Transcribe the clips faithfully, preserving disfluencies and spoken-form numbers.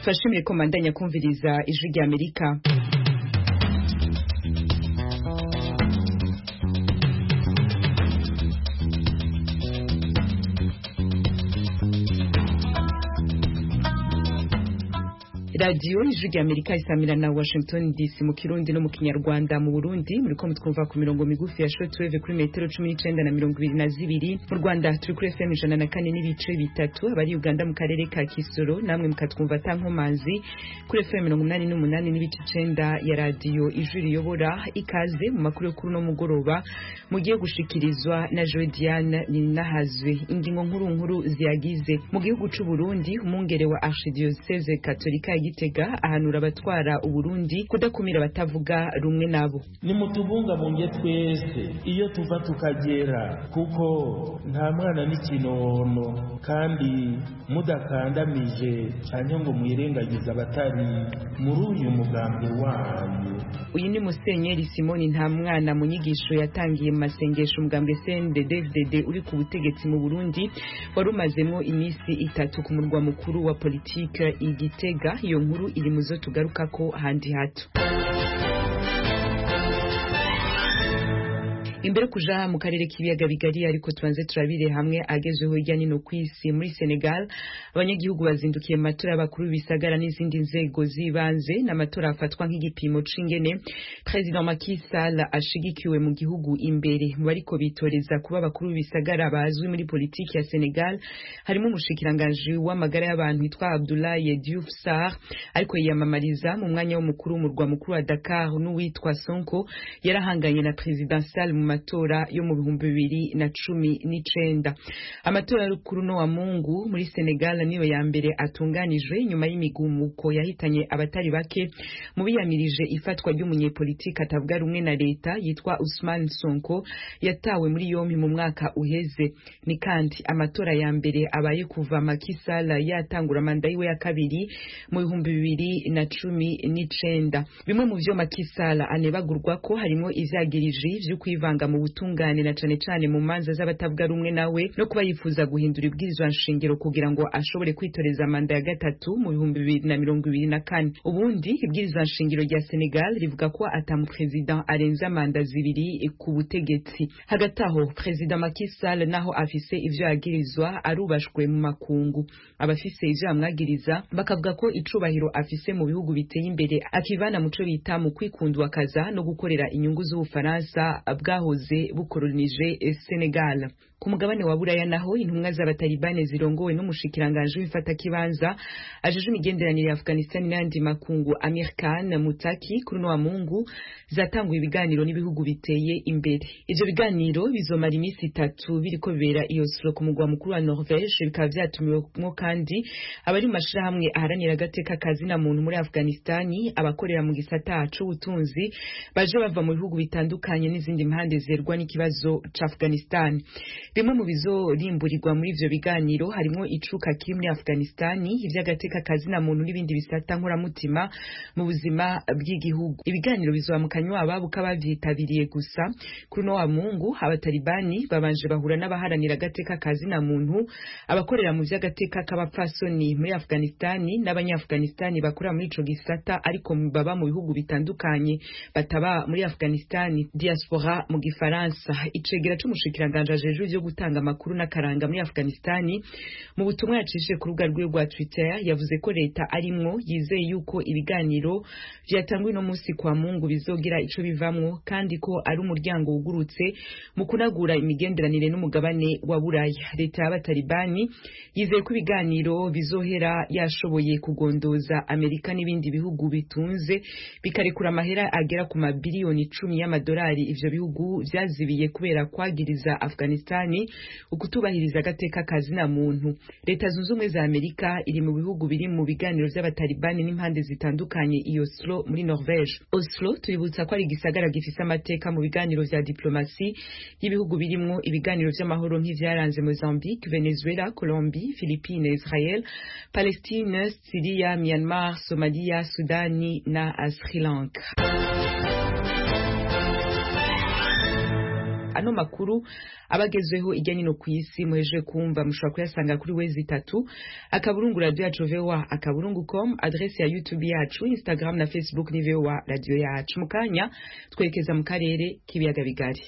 Twashimiye ko mandanya kumviriza ijwi rya Amerika. Radio ijwi rya Amerika isamira na Washington D C mu Kirundi no mu Kinyarwanda. Mu Burundi muriko mutwumva ku mirongo migufi ya shortwave kuri metero cumi n'icenda na mirongo ibiri na zibiri. Mu Rwanda turi kuri F M ijana na kane n'ibice bitatu, abari Uganda mu karere ka Kisoro namwe mukatwumva tankomanzi kuri F M mirongo umunani n'umunani n'ibice icenda ya radio ijwi riyobora. Ikaze mu makuru kuri no mugoroba mugiye gushikirizwa na Jodiane Ninahazwe. Ingingo nkuru nkuru ziyagize: mu gihugu c'u Burundi umungere wa Archdiocese Katolika Gitega ahanura abatwara Uburundi kudakumira batavuga rumwe nabo. Ni mutubunga bunge twese iyo tuva tukagera, kuko nta mwana n'ikinono kandi mudakandamije cyane ngo mwirengagiza abatari muri uyu mugambi wanyu. Uyu ni Musenyeri Simoni nta mwana mu nyigisho yatangiye mu masengesho umugambi C N D D F D D uri ku butegetsi mu Burundi warumazemo imisi itatu ku murwa mukuru wa politike Igitega. Iyo nkuru iri muzo tugaruka ko handi hato. Imbere kuja mu karere k'ibiyaga bigari ariko tubanze turabire hamwe agezweho hirya nino kwisi. Muri Senegal abanyagihugu bazindukiye mu matora y'abakuru bisagara n'izindi nzego zibanze, n'amatora afatwa nk'igipimo c'ingene President Macky Sall ashigikiwe mu gihugu imbere. Mu bariko bitoreza kuba abakuru bisagara bazwi muri politiki ya Senegal harimo umushikiranganje w'amagara y'abantu witwa Abdoulaye Diouf Sarr ariko yiyamamariza mu mwanya w'umukuru w'umurwa mukuru wa Dakar, n'uwitwa Sonko yarahanganye na President Sall mu matora yo mu bihumbi bibiri na cumi n'icenda. Amatora y'ukuru no wa Mungu muri Senegal niyo ya mbere atunganijwe nyuma y'imigumuko yahitanye abatari bake mu biyamirije ifatwa ry'umunyepolitiki atavuga rumwe na leta yitwa Ousmane Sonko yatawe muri yompi mu mwaka uheze. Ni kandi amatora ya mbere abaye kuva Macky Sall yatangura manda yiwe ya kabiri mu bihumbi bibiri na cumi n'icenda. Bimwe mu vyo Macky Sall anebagurwa ko harimo ivyagirije vyo kwivanga mu butungane na cane cane mu manza z'abatavuga rumwe nawe no kuba yifuza guhindura ibwirizwa nshingiro kugira ngo ashobore kwitoreza manda ya gatatu mu bihumbi bibiri na mirongo ibiri na kane. Ubundi ibwirizwa nshingiro rya Senegal rivuga ko atamu president arenza manda zibiri ku butegetsi. Hagati aho President Macky Sall naho afise ivyo yagirizwa arubashwe mu makungu. Abafise ivyo amwagiriza bakavuga ko icubahiro afise mu bihugu biteye imbere akivana muco bita mu kwikundwa kaza no gukorera inyungu z'Ubufaransa bwahoze bukolonije Senegal. Ku mugabane wa Buraya naho intumwa z'abatalibane zirongowe n'umushikiranganje w'ifata kibanza ajeje imigenderanire ya Afghanistan n'andi makungu Amir Khan Mutaki kuri no wa Mungu zatanguye ibiganiro n'ibihugu biteye imbere. Ivyo biganiro bizomara imisi itatu biriko bibera i Oslo ku mugwa mukuru wa Norvege, bikaba vyatumiwemo kandi abari mu mashirahamwe aharanira agateka kazi na muntu muri Afghanistan, abakorera mu gisata c'ubutunzi baje bava mu bihugu bitandukanye n'izindi impande zerwa n'ikibazo c'Afghanistan. Bimwe mu bizorimburirwa muri ivyo biganiro harimo icuka kiri muri Afghanistan, ivy'agateka kazi na muntu n'ibindi bisata nkuramutima mu buzima bw'igihugu. Ibiganiro bizoba mu kanywa ababuka bavyitabiriye gusa. Kuri no wa Mungu abatalibani babanje bahura n'abaharanira agateka kazi na muntu, abakorera mu vy'agateka k'abapfasoni muri Afghanistan n'abanyafghanistan bakora muri ico gisata ariko baba mu bihugu bitandukanye bataba muri Afghanistan, diaspora mu Gifaransa. Icegera c'umushikiranganje ajeje ivyo gutanga amakuru n'akaranga muri Afghanistan mu butumwa yacishije ku rubuga rwe rwa Twitter yavuze ko leta arimwo yizeye yuko ibiganiro vyatangwe no musi kwa Mungu bizogira ico bivamwo kandi ko ari umuryango wugurutse mu kunagura imigenderanire n'umugabane wa Buraya. Leta y'abatalibani yizeye ko ibiganiro bizohera yashoboye kugondoza Amerika n'ibindi bihugu bitunze bikarekura amahera agera ku mabiliyoni icumi y'amadolari ivyo bihugu vyazibiye kubera kwagiriza Afghanistan ukutubahiriza agateka kazi na muntu. Leta zunze ubumwe za Amerika iri mu bihugu biri mu biganiro vy'abatalibani n'impande zitandukanye i Oslo muri Norvege. Oslo tuributsa ko ari igisagara gifise amateka mu biganiro vya diplomasi y'ibihugu birimwo ibiganiro vy'amahoro nk'ivyaranze Mozambique, Venezuela, Colombie, Philippines, Israel, Palestine, Syria, Myanmar, Somalia, Sudani na Sri Lanka. ano makuru abagezweho ijyanye no kwisi muheje kumva mushobora kuyasanga kuri wezi itatu akaburungu radio yacu voa akaburungu com, adresse ya YouTube yacu, Instagram na Facebook ni voa radio yacu. Mukanya twerekeza mu karere k'ibiyaga bigari.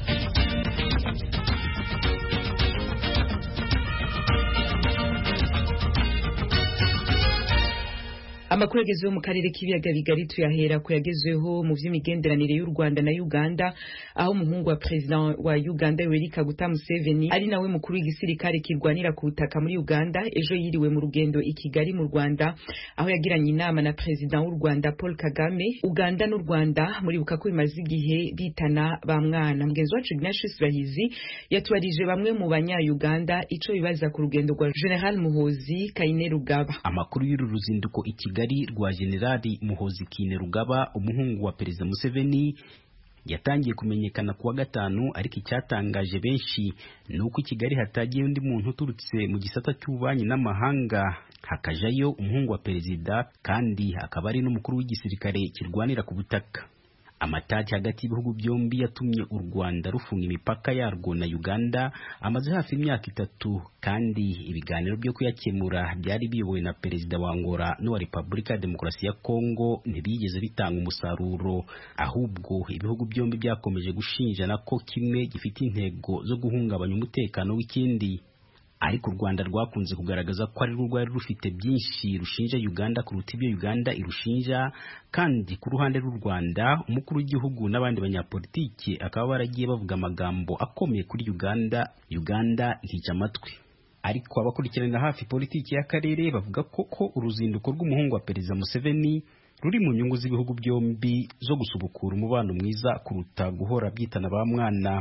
Amakuru yagezeho mu karere k'ibiyaga bigari tuyahera ko yagezeho mu vy'imigenderanire y'u Rwanda na Uganda, aho umuhungu wa president wa Uganda Yoweri Kaguta Museveni ari nawe mukuru w'igisirikare kirwanira ku butaka muri Uganda ejo yiriwe mu rugendo i Kigali mu Rwanda, aho yagiranye inama na president w'u Rwanda Paul Kagame. Uganda n'u Rwanda muri buka ko bimaze igihe bitana ba mwana. Mugenzi wacu Ignatius Bahizi yatwarije bamwe mu banya Uganda ico bibaza ku rugendo rwa General Muhozi Kainerugaba. Amakuru y'uru ruzinduko i Kigali rwa Generali Muhozi Kainerugaba umuhungu wa Perezida Museveni yatangiye kumenyekana kuwa gatanu, ariko icyatangaje benshi nuko i Kigali hatagiye undi muntu uturutse mu gisata cy'ububanyi n'amahanga hakajayo umuhungu wa Perezida, kandi akaba ari n'umukuru w'igisirikare kirwanira ku butaka. Amatati hagati y'ibihugu byombi yatumye u Rwanda rufunga imipaka yarwo na Uganda amaze hafi imyaka itatu, kandi ibiganiro byo kuyakemura byari biyobowe na Perezida wa Angola n'uwa Repubulika ya Demokarasi ya Kongo ntibigeze bitanga umusaruro, ahubwo ibihugu byombi byakomeje gushinjana ko kimwe gifite intego zo guhungabanya umutekano w'ikindi. Ariko u Rwanda rwakunze kugaragaza ko ari rwo rwari rufite byinshi rushinja Uganda kuruta ibyo Uganda irushinja, kandi ku ruhande rw'u Rwanda umukuru w'igihugu n'abandi banyapolitiki akaba baragiye bavuga amagambo akomeye kuri Uganda, Uganda ihica amatwi. Ariko abakurikirana hafi politiki y'akarere bavuga ko ko uruzinduko rw'umuhungu wa Perezida Museveni ruri mu nyungu z'ibihugu byombi zo gusubukura umubano mwiza kuruta guhora byitana ba mwana.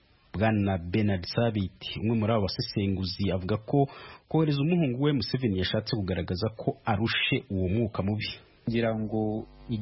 Bwana Bernard Sabiti umwe muri abo basesenguzi avuga ko kohereza umuhungu we Museveni yashatse kugaragaza ko arushe uwo mwuka mubi. Ngira ngo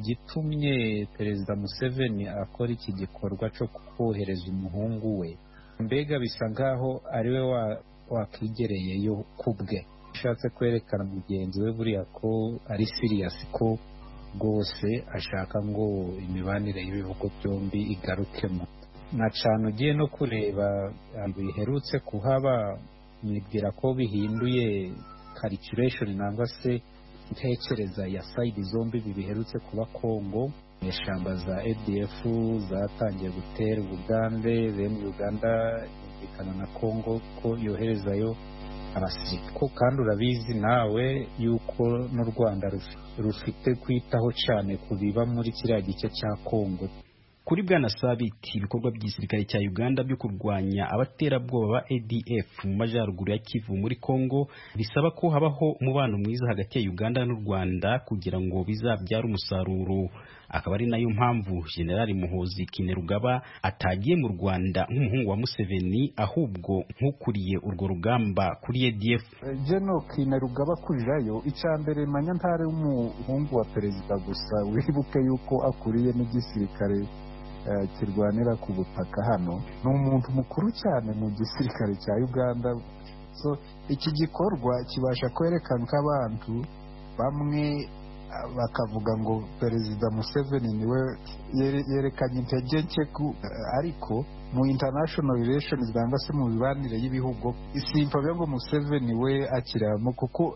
igitumye Perezida Museveni akora iki gikorwa cyo kohereza umuhungu we, mbega bisa ngaho ariwe wa wakigereyeyo kubwe, ashatse kwerekana mugenzi we buriya ko ari serious, ko rwose ashaka ngo imibanire y'ibihugu byombi igarukemo. Na cyane ugiye no kureba biherutse kuhaba, nibwira ko bihinduye calculation nangwa se intekereza ya side zombi biherutse kuba Kongo. Ishamba za A D F zatangiye gutera Uganda, then Uganda yumvikana na Kongo ko yoherezayo abasirikare, kandi urabizi nawe yuko n'u Rwanda rufite kwitaho cyane kubiba muri kiriya gice cya Kongo. Kuri Bwana Sabiti ibikorwa by'igisirikare cya Uganda byo kurwanya abaterabwoba ba A D F mu majyaruguru ya Kivu muri Kongo bisaba ko habaho umubano mwiza hagati ya Uganda n'u Rwanda kugira ngo bizabyara umusaruro. Akaba ari nayo mpamvu General Muhozi Kainerugaba atagiye mu Rwanda nk'umuhungu wa Museveni, ahubwo nk'ukuriye urwo rugamba kuri A D F. General Kainerugaba kujayo icambere manya ntare umuhungu wa Perezida gusa, wibuke yuko akuriye n'igisirikare kirwanira ku butaka hano, ni umuntu mukuru cyane mu gisirikare cya Uganda. So iki gikorwa kibasha kwerekana ko abantu bamwe bakavuga ngo Perezida Museveni niwe yerekanye intege nke, ariko mu international relations cyangwa se mu bibanire y'ibihugu isimpa byo Museveni we akiramo, kuko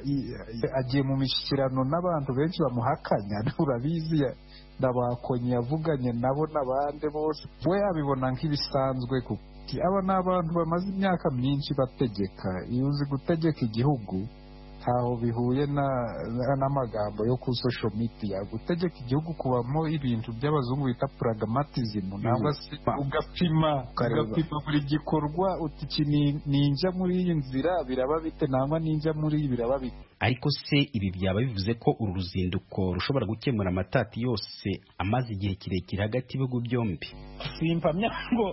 agiye mu mishyikirano n'abantu benshi bamuhakanya, urabizi ndabakonye yavuganye nabo n'abandi bose, we abibona nk'ibisanzwe kuko aba n'abantu bamaze imyaka myinshi bategeka. Iyo uzi gutegeka igihugu ntaho bihuye n'amagambo yo ku social media. Gutegeka igihugu kubamo ibintu by'abazungu bita pragmatism, nangwa se ugapima ugapima buri gikorwa uti iki ninja muri iyi nzira biraba bite, nangwa ninja muri iyi biraba bite. Ariko se ibi byaba bivuze ko uru ruzinduko rushobora gukemura amatati yose amaze igihe kirekire hagati y'ibihugu byombi? Simpamya ngo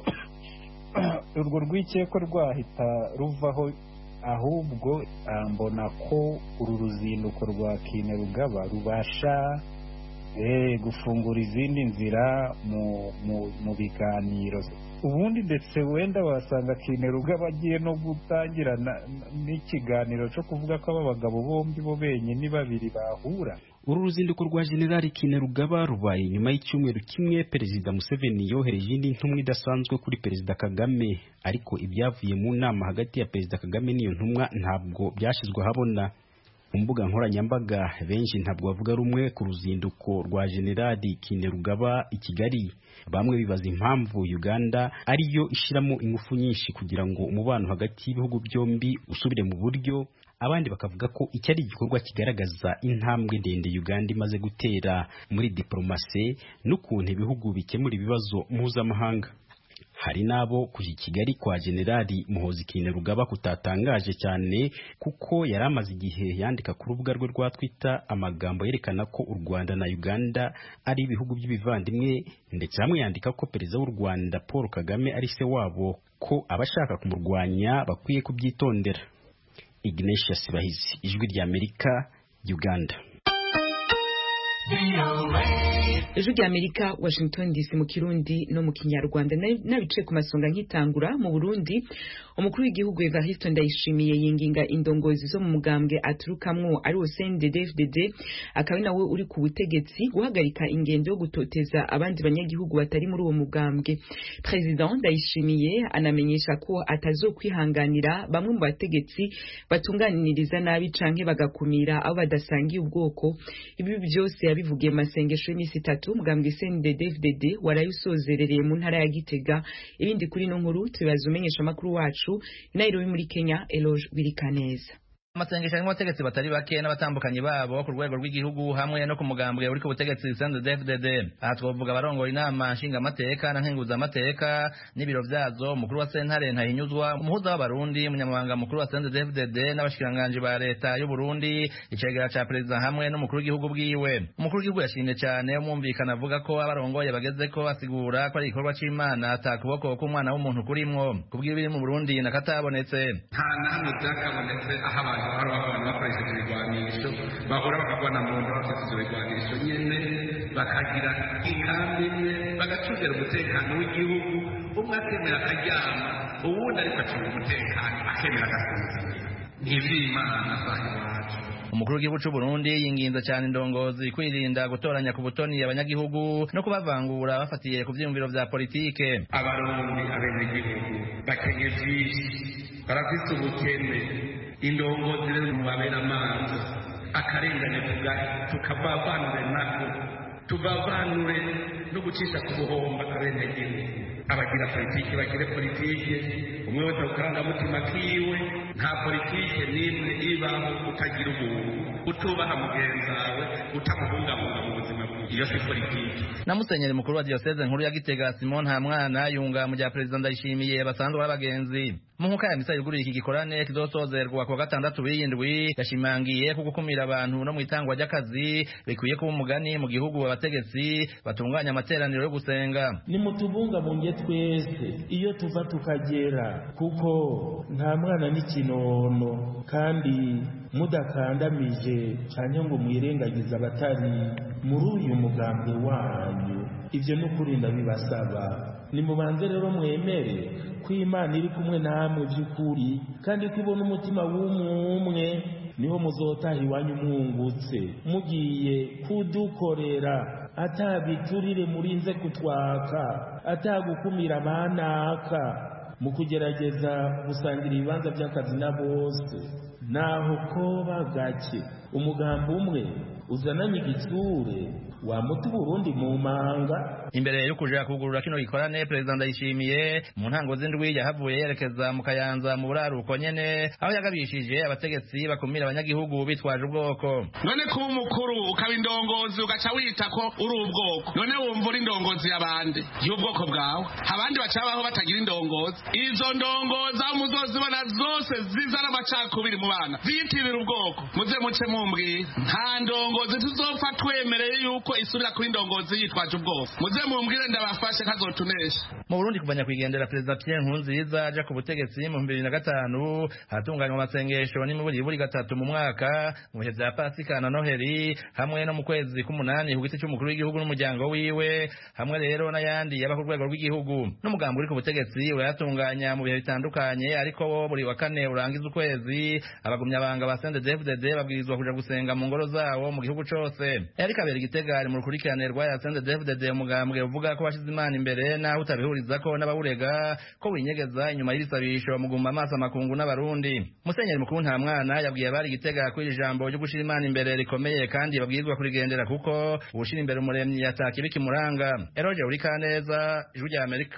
urwo rwikeko rwahita ruvaho, ahubwo mbona ko uru ruzinduko rwa Kainerugaba rubasha eh gufungura izindi nzira mu mu biganiro. Ubundi ndetse wenda wasanga Kainerugaba agiye no gutangira n'ikiganiro cyo kuvuga ko aba bagabo bombi bo benye ni babiri bahura. uru ruzinduko rwa General Kainerugaba rubaye nyuma y'icyumweru kimwe Perezida Museveni yohereje indi ntumwa idasanzwe kuri Perezida Kagame, ariko ibyavuye mu nama hagati ya Perezida Kagame n'iyo ntumwa ntabwo byashizwe habona. Mu mbuga nkoranyambaga benshi ntabwo bavuga rumwe ku ruzinduko rwa General Kainerugaba i Kigali. Bamwe bibaza impamvu Uganda ariyo ishiramo ingufu nyinshi kugira ngo umubano hagati y'ibihugu byombi usubire mu buryo, abandi bakavuga ko iki ari igikorwa kigaragaza intambwe ndende Uganda imaze gutera muri diplomasi n'ukuntu ibihugu bikemura ibibazo mpuzamahanga. Hari nabo kuja i Kigali kwa Generali Muhoozi Kainerugaba kutatangaje cyane, kuko yari amaze igihe yandika ku rubuga rwe rwa Twitter amagambo yerekana ko u Rwanda na Uganda ari ibihugu by'ibivandimwe, ndetse hamwe yandika ko Perezida w'u Rwanda Paul Kagame ari se wabo, ko abashaka kumurwanya bakwiye kubyitondera. Ignatius Bahizi, Ijwi ry'Amerika, Uganda. Ijwi ry'Amerika, Washington D C mu Kirundi no mu Kinyarwanda. Nabice ku masonga nkitangura. Mu Burundi, umukuru w'igihugu Evariste Ndayishimiye yinginga indongozi zo mu mugambwe aturukamwo ari wo C N D D F D D, akaba nawe uri ku butegetsi, guhagarika ingendo yo gutoteza abandi banyagihugu batari muri uwo mugambwe. President Ndayishimiye anamenyesha ko atazokwihanganira bamwe mu bategetsi batunganiriza nabi canke bagakumira abo badasangiye ubwoko. Ibi byose yabivugiye mu masengesho y'imisi itatu umugambwe C N D D F D D warayusozerereye mu ntara ya Gitega. Ibindi kuri no nkuru tubibaza umenyesha makuru wacu Nairobi muri Kenya, Eloge Birikaneza. Amasengesho y'abategetsi batari bake n'abatandukanye babo ku rwego rw'igihugu hamwe no ku mugambwe uri ku butegetsi C N D D F D D. Aha twavuga abarongoye inama nshinga amateka na nkenguza amateka n'ibiro vyazo, umukuru wa sentare Ntahinyuzwa, umuhuza w'abarundi, umunyamabanga mukuru wa C N D D F D D n'abashikiranganje ba leta y'u Burundi, icegera ca perezida hamwe n'umukuru w'igihugu bwiwe. Umukuru w'igihugu yashimye cyane umwumvikana avuga ko abarongoye bageze ko asigura ko ari igikorwa c'Imana atakuboko k'umwana w'umuntu kurimwo. Kubwira biri mu Burundi nakatabonetse. Nta namwe byakabonetse aha hari abantu bakoresheje ibigwanisho bahora bakagwana mu nda bafite ibigwanisho nyene bakagira inkambi imwe bagacungira umutekano w'igihugu, umwe akemera akaryama uwundi ariko acunga umutekano akemera agasinzira. N'ivy'Imana sahi wacu. Umukuru w'igihugu cy'u Burundi yinginze cyane indongozi kwirinda gutoranya ku butoni abanyagihugu no kubavangura bafatiye ku vyiyumviro vya politike. Abarundi abenegihugu bakenye vyinshi, barafise ubukene, indongozi rero mubabera amazi, akarengane tukavavanure nako, tuvavanure no gucisha ku buhomba abenegihugu. Abagira politiki bagire politiki, umwe wese ukarangamutima kiwe. Nta politiki n'imwe ibaho utagira ubuntu, utubaha mugenzi wawe, utamubungabunga mu buzima bwiwe. Iyo si politiki. Na Musenyeri mukuru wa Diocese nkuru ya Gitega Simon Ntamwana yunga mu bya Perezida Ndayishimiye basanzwe b'abagenzi. Muhuka ya misa yugurira iki gikorane kizosozerwa ku gatandatu w'indwi, yashimangiye ko gukumira abantu no mu itangwa ry'akazi bikwiye kuba umugani mu gihugu abategetsi batunganya amateraniro yo gusenga. Ni mutubunga munge twese iyo tuva tukagera, kuko nta mwana n'ikinono kandi mudakandamije cyane ngo mwirengagiza abatari muri uyu mugambwe wanyu. Ibyo n'ukuri ndabibasaba, nimubanze rero mwemere ko Imana iri kumwe namwe by'ukuri, kandi ko ibona umutima w'umwe niho muzotaha iwanyu mwungutse, mugiye kudukorera atabiturire murinze kutwaka, atagukumira abanaka mu kugerageza gusangira ibibanza by'akazi na bose. Naho ko bagake umugambi umwe uzananye igitsure wamuta Burundi mu manga. Imbere yo kuja kugurura kino gikorane, Perezida Ndayishimiye mu ntango z'indwi yahavuye yerekeza mu Kayanza mu buraruko nyene, aho yagabishije abategetsi bakumira abanyagihugu bitwaje ubwoko. None kuba umukuru ukaba indongozi ugaca wita ko uri ubwoko, none wumva uri indongozi y'abandi y'ubwoko bwawe, abandi bacabaho batagira indongozi. Izo ndongozi aho muzozibona zose zizana amacakubiri mu bana ziyitirira ubwoko, muze muce mumbwira. Nta ndongozi tuzopfa twemereye yuko yuko isubira kuri ndongozi yitwaje ubwoba muze mumbwire ndabafashe kazotunesha. Mu Burundi kuva nyakwigendera Perezida Pierre Nkurunziza aja ku butegetsi mu bibiri na gatanu hatunganywa amasengesho n'imiburi buri gatatu mu mwaka mu bihe vya Pasika na Noheli hamwe no mu kwezi k'umunani ku giti cy'umukuru w'igihugu n'umuryango wiwe hamwe rero n'ayandi yaba ku rwego rw'igihugu n'umugambi uri ku butegetsi urayatunganya mu bihe bitandukanye ariko wo buri wa kane urangiza ukwezi abagumya banga ba C N D D F D D babwirizwa kuja gusenga mu ngoro zawo mu gihugu cose. Eric Kabera Igitega ari mu rukurikirane rwa ya C N D D F D D umugambwe uvuga ko washize Imana imbere naho utabihuriza ko n'abawurega ko winyegeza inyuma y'irisabisho muguma amaso amakungu n'abarundi. Musenyeri mukuru nta mwana yabwiye abari Igitega ko iri jambo ryo gushira Imana imbere rikomeye kandi babwirizwa kurigendera kuko ubushira imbere umuremyi yataka ibikimuranga. Eroje uri kaneza ijwi rya Amerika.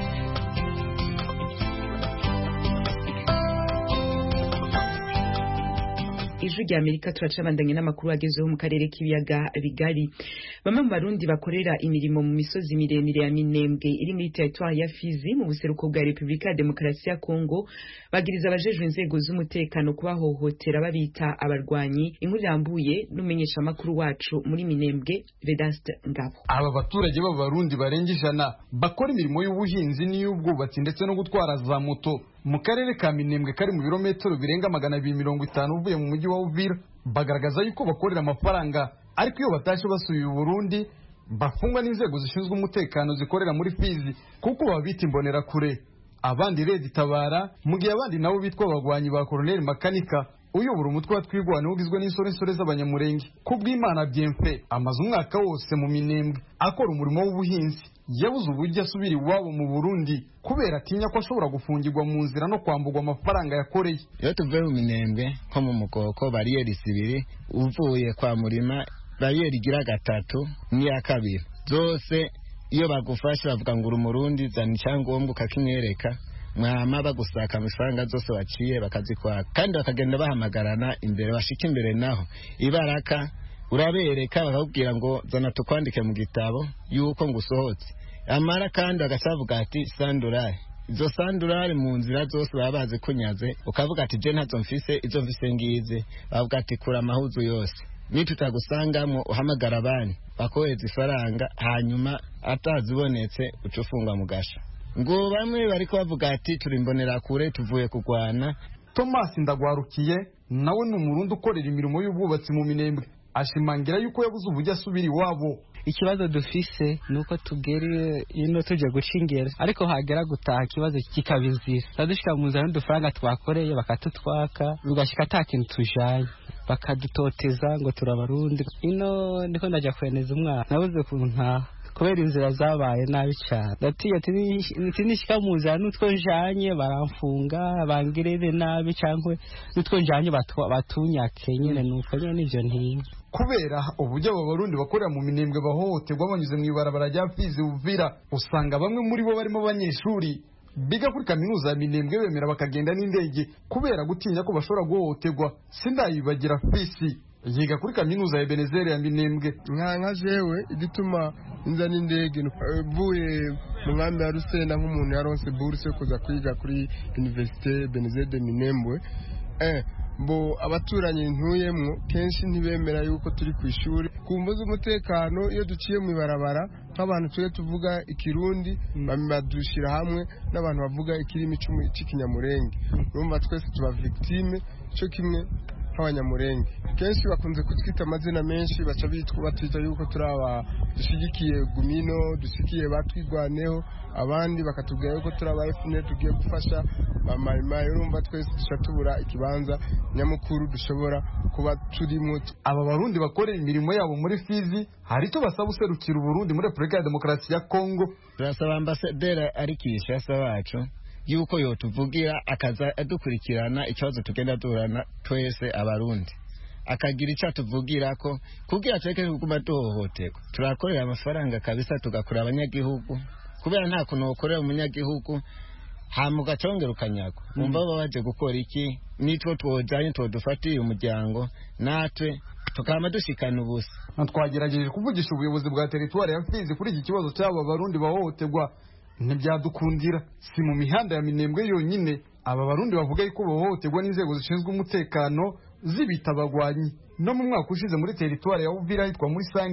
Ijwi rya Amerika turacabandanye n'amakuru agezeho mu karere k'ibiyaga bigari. Bamwe mu barundi bakorera imirimo mu misozi miremire ya Minembwe iri muri territoire ya Fizi mu buseruko bwa Republika ya Demokarasi ya Kongo bagiriza abajejwe inzego z'umutekano kubahohotera babita abarwanyi. Inkuru irambuye n'umenyesha makuru wacu muri Minembwe Vedaste Ngabo. Aba baturage b'abarundi barenga ijana bakora imirimo y'ubuhinzi n'iy'ubwubatsi ndetse no gutwara za moto mu karere ka Minembwe kari mu birometero birenga magana abiri mirongo itanu uvuye mu mujyi wa Uvira bagaragaza yuko bakorera amafaranga ariko iyo batashe basubiye Burundi bafungwa n'inzego zishinzwe umutekano zikorera muri Fizi kuko babita imbonera kure. Abandi Red Tabara mu gihe abandi nabo bitwa abagwanyi ba Colonel Makanika uyobora umutwe wa twigwana ugizwe n'insoresore z'abanyamurenge. Kubw'Imana Bienfait amaze umwaka wose mu Minembwe akora umurimo w'ubuhinzi yabuze uburyo asubira iwabo mu Burundi kubera atinya ko ashobora gufungirwa mu nzira no kwambugwa amafaranga yakoreye. Iyo tuvuye mu Minembwe nko mu Mukoko bariyeri sibiri uvuye kwa Murima bariyeri igira gatatu n'iya kabiri zose iyo bagufasha bavuga ngo uri Umurundi zana icyangombwa ukakimwereka mwama bagusaka amafaranga zose waciye bakazikwaka kandi bakagenda bahamagarana imbere bashika imbere naho ibaraka urabereka bakakubwira ngo zana tukwandike mu gitabo yuko ngusohotse amara kandi agasavuga ati sandurari izo sandurari mu nzira zose baba bazi kunyaze ukavuga ati je ntazo mfise izo mfise ngize bavuga ati kura amahuzu yose nitutagusangamo uhamagara abandi bakoheza ifaranga hanyuma atazibonetse ucufungwa mu gasha ngo bamwe bariko bavuga ati turi imbonera kure tuvuye kugwana. Thomas Ndagwarukiye nawe ni umurundi ukorera imirimo y'ubwubatsi mu Minembwe ashimangira yuko yabuze uburyo asubira iwabo. Ikibazo dufise nuko tugere ino tuje gucingera ariko hagera gutaha kibazo kikabizira sadushika mu nzara n'udufaranga twakoreye bakatutwaka bigashika ata kintu tujaye bakadutoteza ngo turabarundi. Ino ndiko ndaja kweneza umwana nabuze kunta kubera inzira zabaye nabi cyane ndatiye ati nishika mu nzara n'utwo njanye baramfunga bangirire nabi cyangwa n'utwo njanye batunyake nyene nuko nyene nivyo ntiye kubera uburyo abo barundi bakorera mu Minembwe bahohoterwa banyuze mu ibarabara rya Fizi Uvira. Usanga bamwe muri bo barimo abanyeshuri biga kuri kaminuza ya Minembwe bemera bakagenda n'indege kubera gutinya ko bashobora guhohoterwa. Sindayibagira Fisi yiga kuri kaminuza ya Benezeri ya Minembwe. Nka jewe igituma inza n'indege vuye mu nkambi ya Rusenda nk'umuntu yaronse bourse yo kuza kwiga kuri Université Benezeri de Minembwe eh bo abaturanyi ntuyemwo kenshi ntibemera yuko turi ku ishuri kumbuza umutekano. Iyo duciye mu ibarabara nk'abantu tuje tuvuga ikirundi badushira hamwe n'abantu bavuga ikirimi cy'ikinyamurenge urumva twese tuba victime cyo kimwe nk'abanyamurenge. Kenshi bakunze kutwita amazina menshi baca bitwa batwita yuko turaba dushigikiye Gumino dushigikiye batwigwaneho abandi bakatubwira yuko turaba F N L tugiye gufasha bamayimayi. Urumva twese dushatubura ikibanza nyamukuru dushobora kuba turimo. Aba barundi bakorera imirimo yabo muri Fizi hari to basaba userukira Burundi muri Republika ya Demokarasi ya Kongo. Turasaba ambasaderi ari Kinshasa wacu yuko yotuvugira akaza adukurikirana ikibazo tugenda durana twese abarundi akagira icyo tuvugira ko kugira tureke kuguma duhohoterwa. Turakorera amafaranga kabisa tugakora abanyagihugu kubera nta kuntu ukorera umunyagihugu hamuga cyongera ukanyago umva baba baje gukora iki nitwo twojanye twodufatiye umuryango natwe tukama dushikana ubusa. Twagerageje kuvugisha ubuyobozi bwa territoire ya Fizi kuri iki kibazo cy'aba barundi bahohoterwa ntibyadukundira. Si mu mihanda ya Minembwe yonyine aba barundi bavuga yuko bahohoterwa n'inzego zishinzwe umutekano zibita abagwanyi. No mu mwaka ushize muri territoire ya Uvira hitwa muri Sange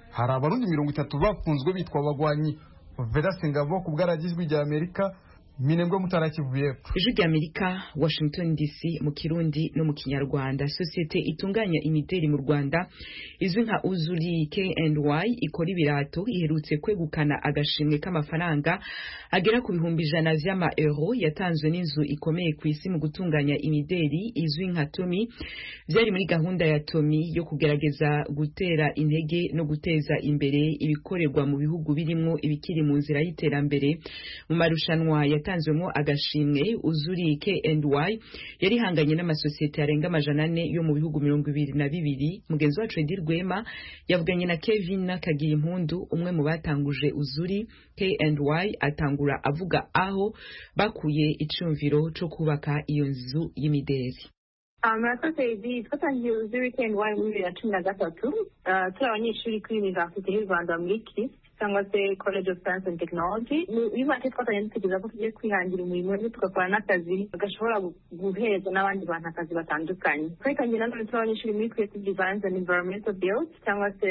hari abarundi mirongo itatu bafunzwe bitwa abagwanyi. Vedaste Ngabo ku bwaragizwe rya Amerika, Minembwe Mutara Kivu y'Epfo. Ijwi rya Amerika, Washington D C mu Kirundi no mu Kinyarwanda. Societe itunganya imideri mu Rwanda izwi nka Uzuri K and Y ikora ibirato iherutse kwegukana agashimwe k'amafaranga agera ku bihumbi ijana vy'ama euro yatanzwe n'inzu ikomeye ku isi mu gutunganya imideri izwi nka Tomi. Byari muri gahunda ya Tomi yo kugerageza gutera intege no guteza imbere ibikorerwa mu bihugu birimo ibikiri mu nzira y'iterambere. Mu marushanwa ya yatanzwemo agashimwe Uzuri K and Y yari hanganye n'amasosiyete arenga amajana ane yo mu bihugu mirongo ibiri na bibiri. Mugenzi wacu Edi Rwema yavuganye na Kevin Kagira Impundu, umwe mu batanguje Uzuri K and Y, atangura avuga aho bakuye icumviro cyo kubaka iyo nzu y'imideri. Murakoze. Twatangiye Uzuri K and Y muri bibiri na cumi na gatatu turi abanyeshuri kuri University y'u Rwanda muri K cyangwa se College of Science and Technology. Uyu mwaka twatangiye dutekereza ko tugiye kwihangira umurimo ndetse tugakora n'akazi gashobora guhereza n'abandi bantu akazi batandukanye. Twatangiye nanone turi abanyeshuri muri Creative Designs and Environmental Build cyangwa se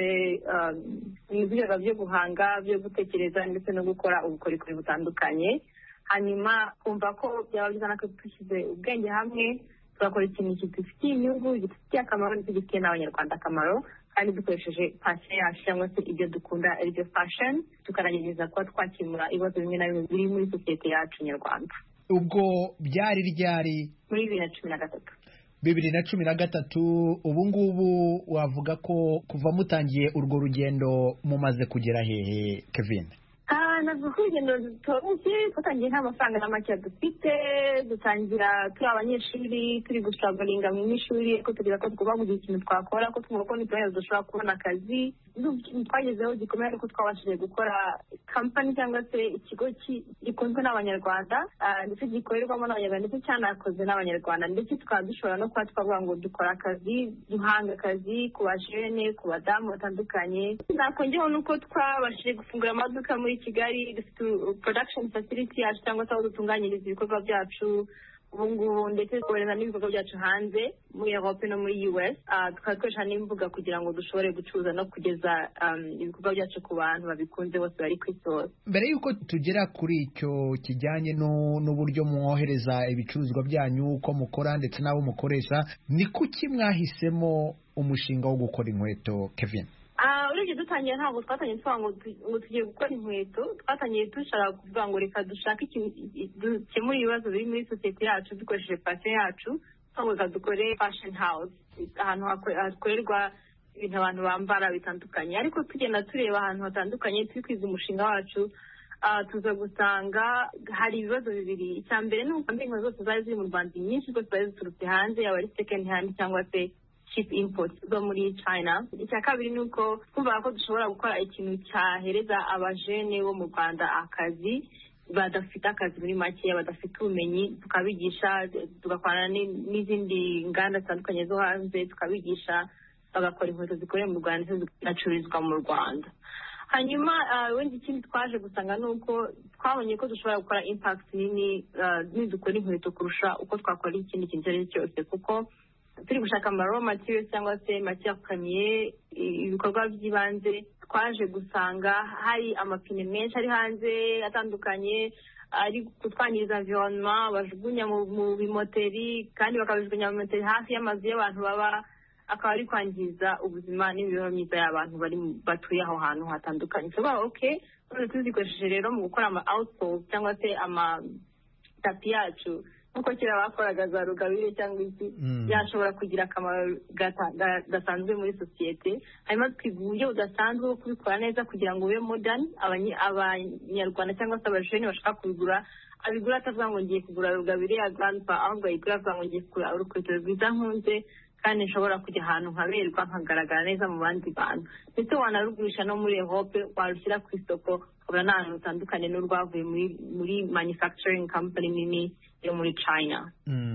ibikorwa byo guhanga, byo gutekereza ndetse no gukora ubukorikori butandukanye. Hanyuma kumva ko byaba byiza natwe dushyize ubwenge hamwe tugakora ikintu kidufitiye inyungu, gifitiye akamaro ndetse gifitiye n'abanyarwanda akamaro, kandi dukoresheje passion yacu cyangwa se ibyo dukunda aribyo fashion, tukagerageza kuba twakemura ibibazo bimwe na bimwe biri muri sosiyete yacu nyarwanda. Ubwo byari ryari? Muri bibiri na cumi na gatatu. bibiri na cumi na gatatu. Ubu ngubu wavuga ko kuva mutangiye urwo rugendo mumaze kugera hehe Kevin? Ah, nabwo urugendo rutoroshye. Twatangiye nta mafaranga na make dufite, dutangira turi abanyeshuri turi gustragolinga mu ishuri, ariko tugira ko tugomba kugira ikintu twakora, ko tugomba ko nitubona dushobora kubona akazi. Twagezeho gikomeye ariko twabashije gukora company cyangwa se ikigo gikunzwe n'abanyarwanda ndetse gikorerwamo n'abanyarwanda ndetse cyanakoze n'abanyarwanda, ndetse tukaba dushobora no kuba twavuga ngo dukora akazi, duhanga akazi ku bajene, ku badamu batandukanye. Nakongeraho nuko twabashije gufungura amaduka muri Kigali, dufite production facility yacu cyangwa se aho dutunganyiriza ibikorwa byacu ubu ngubu, ndetse twohereza n'ibikorwa byacu hanze muri Europe no muri U S. Tukakoresha n'imbuga kugira ngo dushobore gucuruza no kugeza ibikorwa byacu ku bantu babikunze bose bari ku isi hose. Mbere y'uko tugera kuri icyo kijyanye n'uburyo mwohereza ibicuruzwa byanyu, uko mukora ndetse n'abo mukoresha, ni kuki mwahisemo umushinga wo gukora inkweto Kevin? Ah, urebye dutangiye ntabwo twatangiye tuvuga ngo ngo tugiye gukora inkweto, twatangiye dushaka kuvuga ngo reka dushake ikintu dukemura ibibazo biri muri sosiyete yacu dukoresheje passion yacu, cyangwa dukore fashion house, ahantu hakorerwa ibintu abantu bambara bitandukanye. Ariko tugenda tureba ahantu hatandukanye turi kwiza umushinga wacu, tuza gusanga hari ibibazo bibiri. Icya mbere ni uko inkweto zose zari ziri mu Rwanda nyinshi rwose zari ziturutse hanze, yaba ari second hand cyangwa se cheap imports zo muri China. Icya kabiri ni uko twumva ko dushobora gukora ikintu cyahereza abajene bo mu Rwanda akazi badafite akazi muri make, badafite ubumenyi, tukabigisha, tugakorana n'izindi nganda zitandukanye zo hanze, tukabigisha bagakora inkweto zikorera mu Rwanda zinacururizwa mu Rwanda. Hanyuma wenda ikindi twaje gusanga ni uko twabonye ko dushobora gukora impact nini nidukora inkweto kurusha uko twakora ikindi kintu icyo ari cyo cyose, kuko turi gushaka ama raw materials cyangwa se matière première, ibikorwa by'ibanze. Twaje gusanga hari amapine menshi ari hanze atandukanye ari kutwangiriza environnement, bajugunya mu bimoteri kandi bakabijugunya mu bimoteri hafi y'amazu y'abantu baba, akaba ari kwangiza ubuzima n'imibereho myiza y'abantu bari batuye aho hantu hatandukanye. So ba okay, none tuzikoresheje rero mu gukora ama outsoles cyangwa se ama tapi yacu, nkuko kera bakoraga za rugabire cyangwa iki, byashobora kugira akamaro gasanzwe muri sosiyete. Hanyuma twiga uburyo budasanzwe bwo kubikora neza kugira ngo ube modern, abanyarwanda cyangwa se abajene bashaka kubigura abigura atavuga ngo ngiye kugura rugabire ya grandpa, ahubwo ayigura avuga ngo ngiye kugura urukweto rwiza nkunze kandi nshobora kujya ahantu nkaberwa nkagaragara neza mu bandi bantu, ndetse wanarugurisha no muri Europe, warushyira ku isoko ukabona n'ahantu rutandukanye n'urwavuye muri muri manufacturing company nini yo muri China. Mm.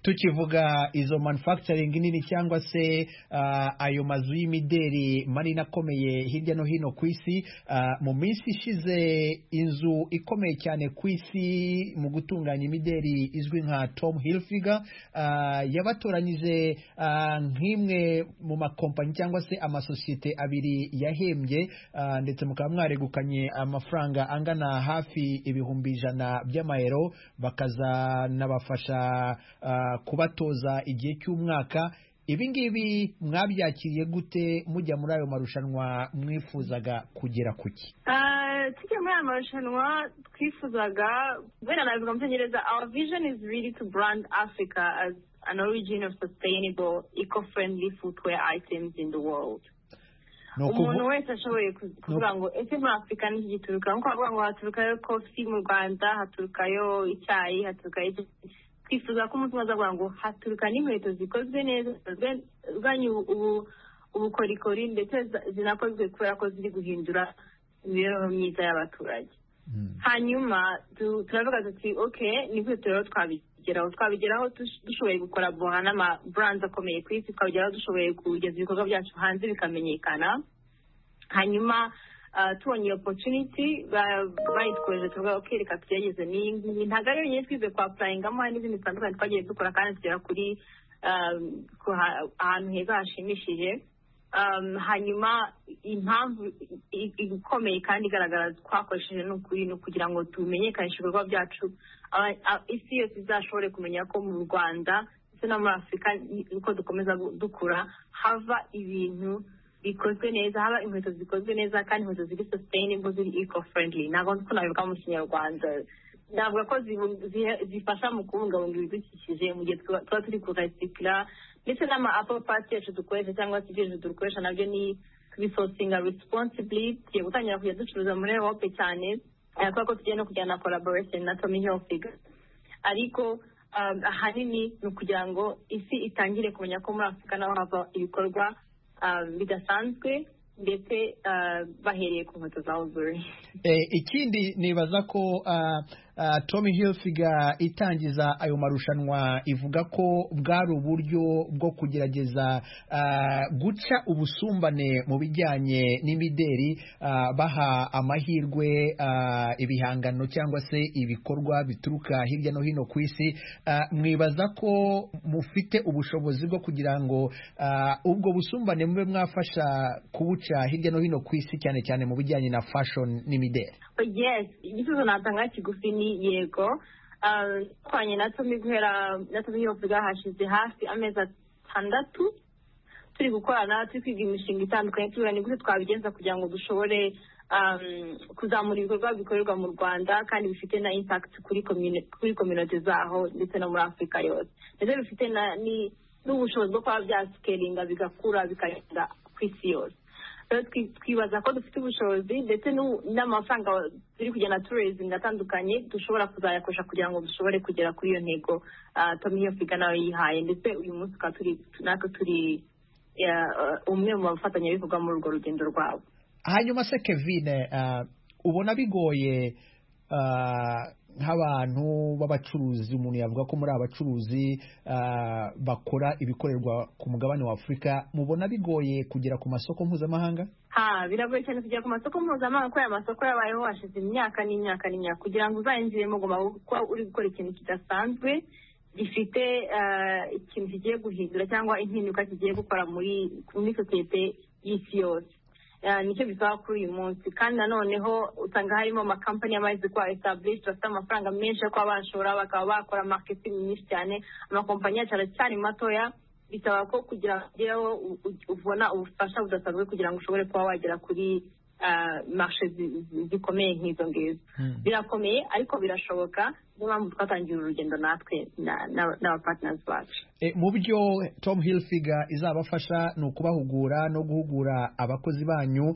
tukivuga izo manufacturing nini cyangwa se uh, ayo mazu y'imideri manini akomeye hirya no hino ku isi, uh, mu minsi ishize inzu ikomeye cyane ku isi mu gutunganya imideri izwi nka Tom Hilfiger uh, yabatoranyije uh, nk'imwe mu makompanyi cyangwa se amasosiyete abiri yahembye, uh, ndetse mukaba mwaregukanye amafaranga angana hafi ibihumbi ijana by'amayero, bakazanabafasha uh, kubatoza igihe cy'umwaka. Ibi ngibi mwabyakiriye gute mujya muri ayo marushanwa mwifuzaga kugera kuki? Uh, tujya muri ayo marushanwa twifuzaga, wenda nabivuga mu Cyongereza, our vision is really to brand Africa as an origin of sustainable, eco-friendly footwear items in the world. Umuntu wese ashoboye kuvuga ngo ese muri Afurika ni gituruka, nko kuvuga ngo haturukayo kofi mu Rwanda, haturukayo icyayi, haturukayo, twifuza ko umuntu azavuga ngo haturuka n'inkweto zikozwe neza, ziganye ubukorikori ndetse zinakozwe kubera ko ziri guhindura imibereho myiza y'abaturage. Hanyuma turavuga tuti okay, nibwo rero twabigeraho twabigeraho dushoboye gukora boha n'ama brands akomeye ku isi, twabigeraho dushoboye kugeza ibikorwa byacu hanze bikamenyekana. Hanyuma Uh, tubonye opportunity bayitweje tuvuga okay, reka tugerageze n'ingi ntago ari nyine twize kwa applyingamo n'izindi zitandukanye twagiye dukora kandi tugera kuri ahantu heza hashimishije. Um, hanyuma impamvu ikomeye kandi igaragara twakoresheje n'ukuri no kugira ngo tumenyekanishe ibikorwa byacu, isi yose izashobore kumenya ko mu Rwanda ndetse no muri Afurika uko dukomeza dukura hava ibintu bikozwe neza, haba inkweto zikozwe neza kandi inkweto ziri sustainable, ziri eco-friendly. Ntabwo nzi ko nabivuga mu Kinyarwanda, navuga ko zifasha mu kubungabunga ibidukikije mu gihe tuba turi kurecycla, ndetse n'ama apple parts yacu dukoresha cyangwa se ibyo dukoresha nabyo ni kubisourcinga responsibly. Tugiye gutangira kujya ducuruza muri Europe cyane kubera ko tugiye no kujyana na collaboration na Tommy Hilfiger, ariko ahanini ni ukugira ngo isi itangire kumenya ko muri Afurika naho hava ibikorwa bidasanzwe ndetse bahereye ku nkweto za Ozuri. Ikindi nibaza ko Uh, Tommy Hilfiger itangiza ayo marushanwa ivuga ko bwari uburyo bwo kugerageza uh, guca ubusumbane mu bijyanye n'imideri, uh, baha amahirwe uh, ibihangano cyangwa se ibikorwa bituruka hirya no hino ku isi. Uh, mwibaza ko mufite ubushobozi bwo kugira ngo uh, ubwo busumbane mube mwafasha kubuca hirya no hino ku isi, cyane cyane mu bijyanye na fashion n'imideri? Yes, igisubizo natanga kigufi ni yego. Twanye na Tommy guhera na Tommy Hilfiger hashize hafi amezi atandatu turi gukorana, turi kwiga imishinga itandukanye, tubona ni gute twabigenza kugira ngo dushobore kuzamura ibikorwa bikorerwa mu Rwanda kandi bifite na impact kuri kuri community zaho ndetse no muri Afurika yose, ndetse bifite n'ubushobozi bwo kuba byascalinga bigakura bikagenda ku isi yose. Twibaza ko dufite ubushobozi ndetse n'amafaranga turi kugenda tourism atandukanye dushobora kuzayakoresha kugira ngo dushobore kugera kuri iyo ntego Tommy Hilfiger nawe yihaye, ndetse uyu munsi turi natwe turi umwe mu bafatanyabikorwa muri urwo rugendo rwabo. Hanyuma se Kevin, uh, ubona bigoye uh, nk'abantu b'abacuruzi, umuntu yavuga ko muri abacuruzi uh, bakora ibikorerwa ku mugabane wa Afurika, mubona bigoye kugera ku masoko mpuzamahanga? Ha, biragoye cyane kugera ku masoko mpuzamahanga kuko aya masoko yabayeho hashize imyaka n'imyaka n'imyaka. Kugira ngo uzayinjiremo ugomba kuba uri gukora ikintu kidasanzwe gifite uh, ikintu kigiye guhindura cyangwa impinduka kigiye gukora muri muri sosiyete y'isi yose. Nicyo bisaba kuri uyu munsi, kandi nanoneho usanga harimo amakampani yamaze kuba established, bafite amafaranga menshi yo kuba bashora bakaba bakora marketing nyinshi cyane. Amakompanyi yacu aracyari matoya, bisaba ko kugira ngo ubona ubufasha budasanzwe kugira ngo ushobore kuba wagera kuri marché zikomeye nk'izo ngizo. Birakomeye ariko birashoboka, niyo mpamvu twatangiye urugendo natwe n'aba partners bacu. Mu byo Tom Hilfiger izabafasha ni ukubahugura no guhugura abakozi banyu.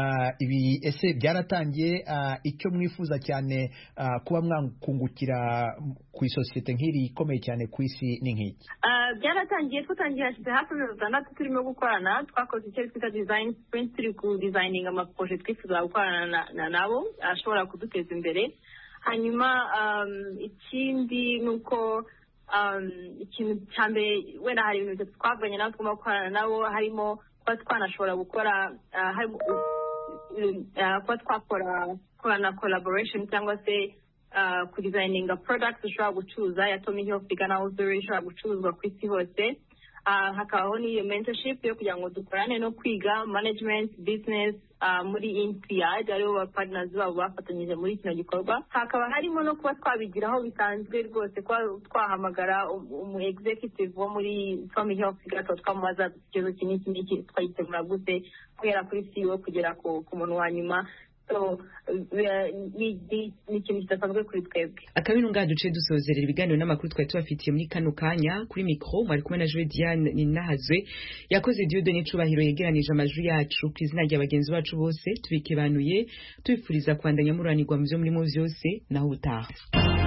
Ibi ese byaratangiye, icyo mwifuza cyane kuba mwakungukira ku isosiyete nk'iri ikomeye cyane ku isi ni nk'iki? Byaratangiye, twatangiye hashize hafi amezi atandatu turimo gukorana. Twakoze icyo twita design sprint, turi ku designing amaproje twifuza gukorana na nabo ashobora kuduteza imbere. Hanyuma ikindi nuko ikintu cya mbere wenda hari ibintu bitatu twavuganye nabo tugomba gukorana nabo harimo kuba twanashobora gukora harimo kuba twakora korana collaboration cyangwa se kudesigninga products ushobora gucuruza ya Tommy Hilfiger na Ozuri ishobora gucuruzwa ku isi hose. Hakabaho n'iyo mentorship yo kugira ngo dukorane no kwiga management business muri INSEAD aribo ba partners babo bafatanyije muri kino gikorwa. Hakaba harimo no kuba twabigiraho bisanzwe rwose kuba twahamagara umu executive wo muri Tommy Hilfiger twamubaza ikibazo kiniki n'iki twagitegura gute guhera kuri C E O kugera ku muntu wa nyuma. So ni ikintu kidasanzwe kuri twebwe. Akabino ngaha duce dusozerera ibiganiro n'amakuru twari tubafitiye muri kano kanya kuri mikro mwari kumwe na Joe Diane Ninahazwe yakoze Dieudonné Cubahiro yegeranije amajwi yacu ku izina rya bagenzi bacu bose tubikebanuye tubifuriza kwandanya muranirwa mu byo murimo byose naho utaha.